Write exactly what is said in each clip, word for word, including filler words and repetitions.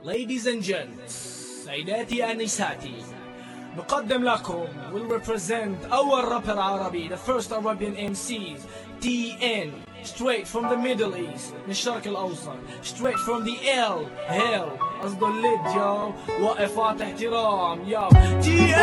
Ladies and gents, سيداتي أنساتي، نقدم لكم will represent our rapper عربي, the first Arabian إم سيز, تي إن, straight from the Middle East, من الشرق الأوسط, straight from the L, hell, قصده الليد ياو, وقفات احترام ياو, تي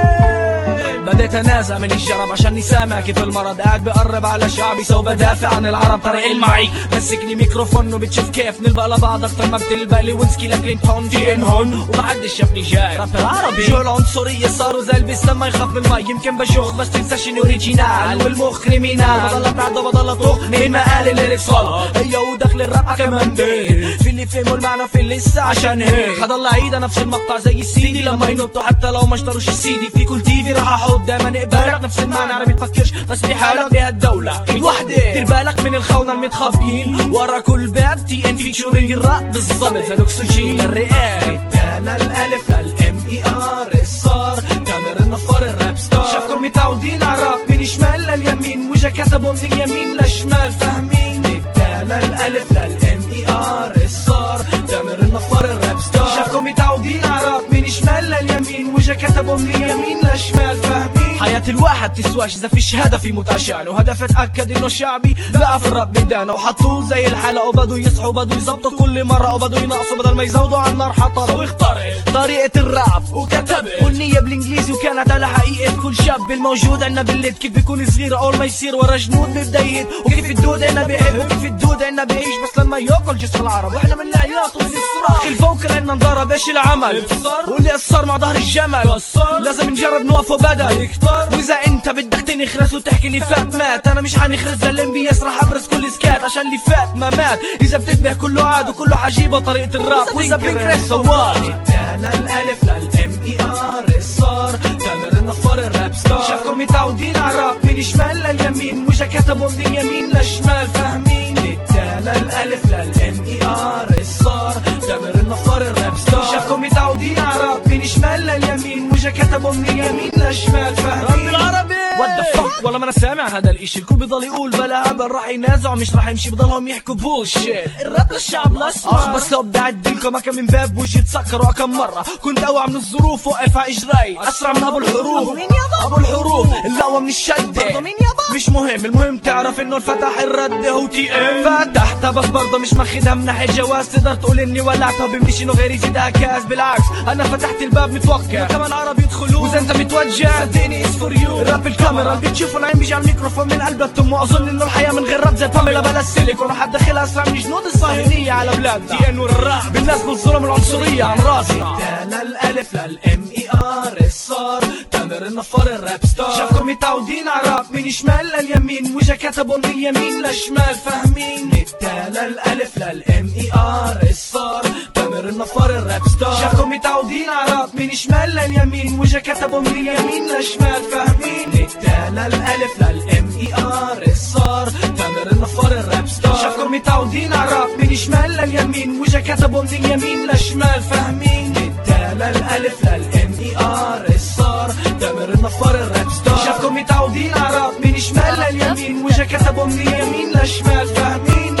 إن. بديت انازع من الجرب عشاني سامع كيف المرض قاعد بقرب على شعبي, سو بدافع عن العرب طريق المعي, مسكني ميكروفون وبتشوف كيف نلبق لبعض اكتر ما بتلبق لي وينسكي لكلين بون تي إن هون, ومحدش شافني جاي رابر عربي. شو العنصرية صاروا زي البس لما يخاف من المي, يمكن بشوخ بس تنساش اني اوريجينال والمخ كريمينال, بضل ابعد وبضل اطوخ من ما قال الليركس والله هي ودخل الراب كمان دي, في اللي فهموا المعنى في اللي لسه عشان هيك حضل عيدة نفس المقطع زي السيدي لما ينطوا حتى لو ما اشتروش السيدي, في كل تي في راح احط دايما نقبالك نفس المعنى عربي تفكرش بس بحالك بهالدولة الوحدة, دير بالك من الخونة المتخبيين ورا كل باب تي إن فيتشورينج الراب بالظبط زي الاكسجين الرئال. انا الالف للام اي ار الصار تامر النفار الراب ستار, شافكم متعودين عرب من شمال لليمين وجا كتبوا من اليمين للشمال فاهمين. انا الالف للام اي ار الصار تامر النفار الراب ستار, شافكم متعودين عرب من شمال لليمين وجا كتبوا من اليمين للشمال فاهمين. حياة الواحد تسواش اذا فيش هدف يموت عشانه, وهدف اتأكد انه شعبي لا في الراب بدانه, وحطوه زي الحلقة وبدوا يصحوا وبدوا يزبطوا كل مرة وبدوا ينقصوا بدل ما يزودوا على النار حطروا, واخترع طريقة الراب وكتبت والنية بالانجليزي وكانت على حقيقة كل شاب الموجود عنا بالليل, كيف بيكون صغير اول ما يصير ورا جنود بيبدا يهد, وكيف الدود عنا بيحب وكيف الدود عنا بيعيش بس لما ياكل جسم العرب, واحنا من العياط وزي الصراخ الفوق عنا نضرب ايش العمل واللي قصر مع ظهر الجمل لازم نجرب نوقف وبدا يكتر, واذا انت بدك تنخرس وتحكي اللي فات مات انا مش حنخرس زي الام بي اس راح ابرز كل سكات عشان اللي فات ما مات, اذا بتنتبه كله عاد وكله عجيبه طريقه الراب, واذا بنكرس سوالي. انا الالف للام اي ار الصار تامر النفار الراب ستار, شافكم متعودين عرب من شمال لليمين وجا كتبوا من اليمين للشمال فاهمين. انا الالف للام اي ار الصار تامر النفار الراب ستار, شافكم متعودين عرب من شمال لليمين وجا كتبوا من اليمين للشمال فاهمين. العربي وات ذا فك والله ما انا سامع هذا الاشي, الكل بضل يقول بلا هبل راح ينازعوا مش راح يمشي, بضلهم يحكوا بولشيت. الراب للشعب الاسمر اخ بس لو بدي اعدلكم اكم من باب وجهي تسكروا كم مره, كنت اوعى من الظروف وقف على اجراي اسرع من ابو الحروف ابو الحروف الاقوى من الشده مش مهم, المهم تعرف انه الفتح الرد هو تي إن. فتحتها بس برضه مش ماخدها من ناحيه جواز, تقدر تقول اني ولعتها بمشي انه غير يزيدها كاس, بالعكس انا فتحت الباب متوقع كمان عرب يدخلوا, واذا انت متوجع صدقني اتس فور يو. الراب الكاميرا اللي بتشوفه نايم بيجي على الميكروفون من قلب التم, واظن انه الحياه من غير راب زي باميلا بلا سيليكون, وحد داخلها اسرع من جنود الصهيونيه على بلاد تي إن والراب بالناس بالظلم العنصريه عن راسي. انا الالف للام اي ار الصار تامر النفار الراب ستار, شافكم متعودين عرب من شمال لليمين وجا كتبوا من اليمين للشمال فاهمين. انا الالف للام اي ار الصار تامر النفار الراب ستار, شافكم متعودين عرب من شمال لليمين وجا كتبوا من اليمين للشمال فاهمين. انا الالف للام اي ار الصار تامر النفار الراب ستار, شافكم متعودين عرب من شمال لليمين وجا كتبوا من اليمين للشمال فاهمين. انا الالف للام اي ار الصار تامر النفار الراب ستار, شافكم متعودين عرب من شمال لليمين وجا كتبوا من اليمين للشمال فاهمين.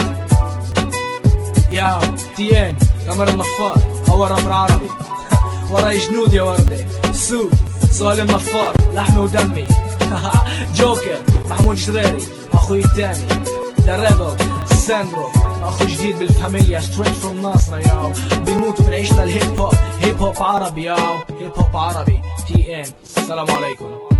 ياو تي إن تامر النفار هو راب عربي وراي جنود يا وردي, سو سؤال النفار لحمي ودمي جوكر محمود جريري اخوي التاني, ذا ريبل ساندرو اخو جديد بالفاميليا ستريت فروم ناصرة ياو, بنموت وبنعيش للهيب هوب, هيب هوب عربي ياو, هيب هوب عربي تي إن. السلام عليكم.